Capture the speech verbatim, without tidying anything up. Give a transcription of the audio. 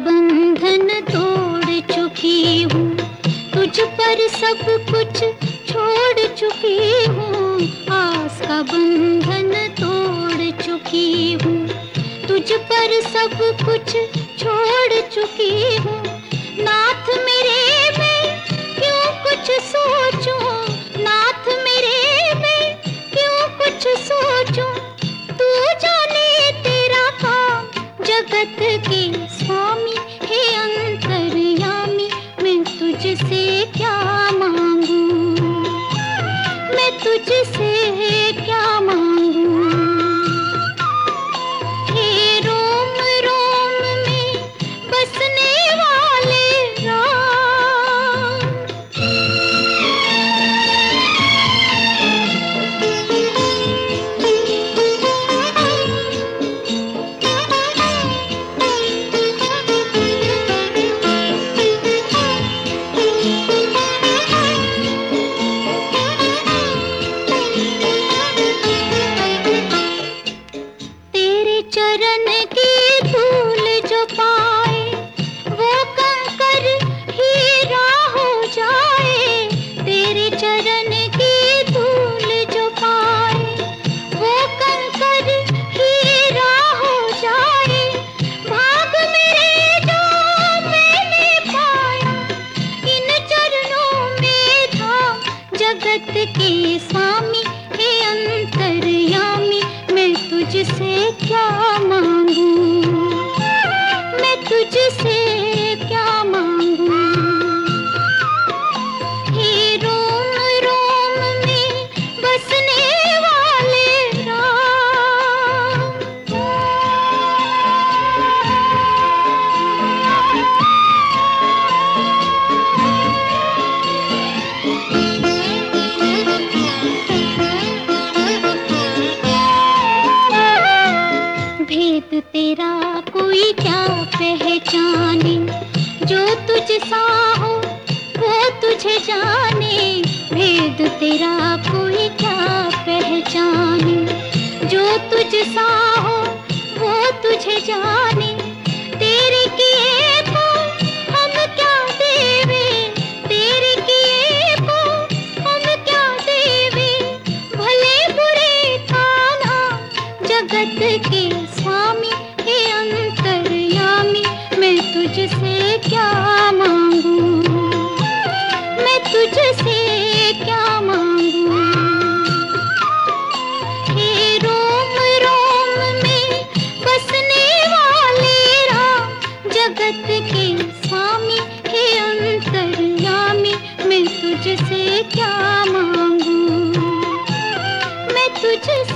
बंधन तोड़ चुकी हूँ, तुझ पर सब कुछ छोड़ चुकी हूँ। आस का बंधन तोड़ चुकी हूँ, तुझ पर सब कुछ छोड़ चुकी हूँ। नाथ मेरे मैं क्यों कुछ सोचूं, नाथ मेरे मैं क्यों कुछ सोचूं। तू जाने तेरा काम जगत के स्वामी, हे अंतर्यामी मैं तुझसे क्या मांगू, मैं तुझसे क्या मांगू। हे रोम रोम में बसने वाले राम, तेरे चरण की धूल जो पाए वो कंकर हीरा हो जाए। तेरे चरण की धूल जो पाए वो कंकर हीरा हो जाए। भाग मेरे जो मैंने पाया इन चरणों में था जगत के स्वामी, हे अंतर्यामी मैं तुझसे क्या मांगू, मैं तुझसे क्या मांगू। हे रोम रोम में बसने वाले राम, भेद तेरा कोई क्या पहचाने, जो तुझ सा हो वो तुझे जाने। भेद तेरा कोई क्या पहचाने, जो तुझ सा हो वो तुझे जाने। तेरे किए को हम क्या देवे, तेरे किए को हम क्या देवे। भले बुरे थाना जगत के स्वामी, हे अंतर्यामी मैं तुझसे क्या मांगू, मैं तुझसे क्या मांगू। हे रोम रोम में बसने वाले राम, जगत के स्वामी, हे अंतर्यामी मैं तुझसे क्या मांगू, मैं तुझसे